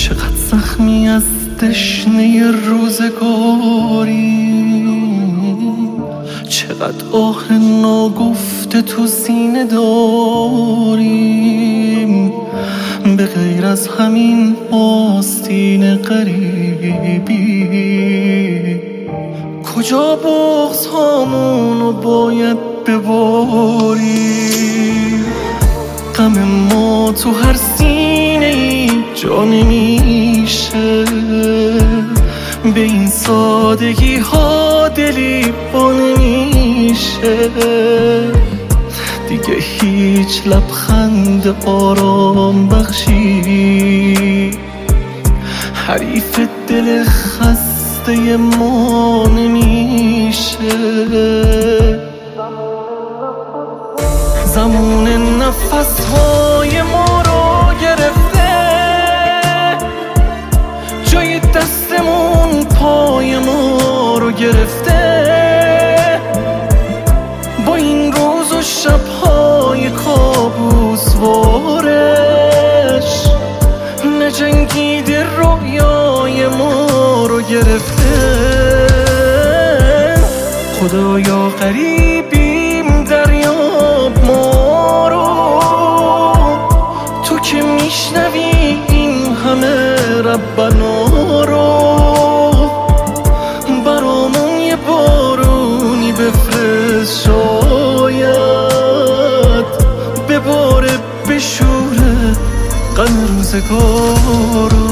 چقدر زخمی از تشنه روزگاری، چقدر آه ناگفته تو سینه داریم. به غیر از همین آستین غریبی، کجا بغض هامونو باید بباریم؟ غم ما تو هر سینه ای جا نمیشه، به این سادگی ها دلی با نمیشه. دیگه هیچ لبخند آرام بخشی حریف دل خسته ما نمیشه. زمان نفس‌های ما رو گرفته، جای دستمون پای ما رو گرفته. با این روز و شب‌های کابوسوارش نجنگیده رویای ما رو گرفته. خدایا غریبیم دریاب ما رو، تو که میشنوی این همه ربنا رو. برامون یه بارونی بفرست، شاید بباره بشوره غم روزگار رو.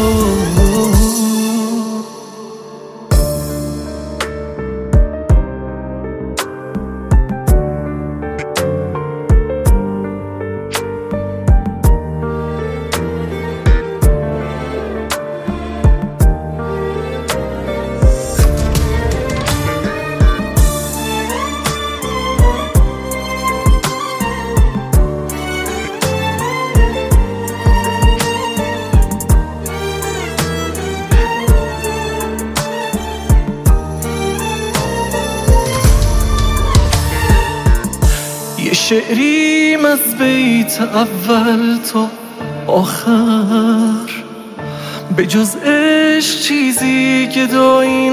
یه شعریم از بیت اول تا آخر، به جز عشق چیزی گدایی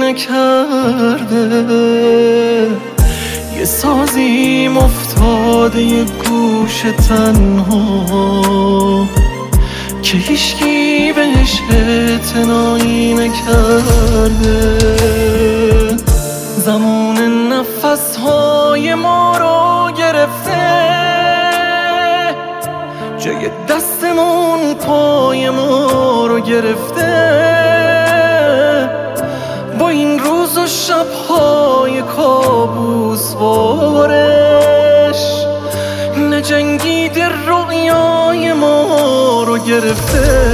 نکرده. یه سازیم افتاده یه گوش تنها که هیچکی بهش اعتنایی نکرده. زمان نفس‌های ما رو گرفته، جای دستمون پای ما رو گرفته. با این روز و شب‌های کابوسوارش نجنگیده رویای ما رو گرفته.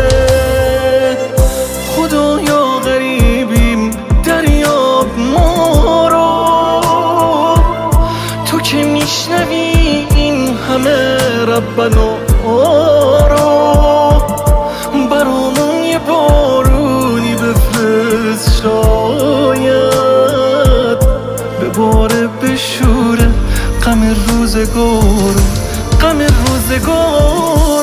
خدایا غریبیم دریاب ما رو، تو که میشنوی این همه ربنا رو. برامون یه بارونی بفرست، شاید بباره بشوره غم روزگار، غم روزگار.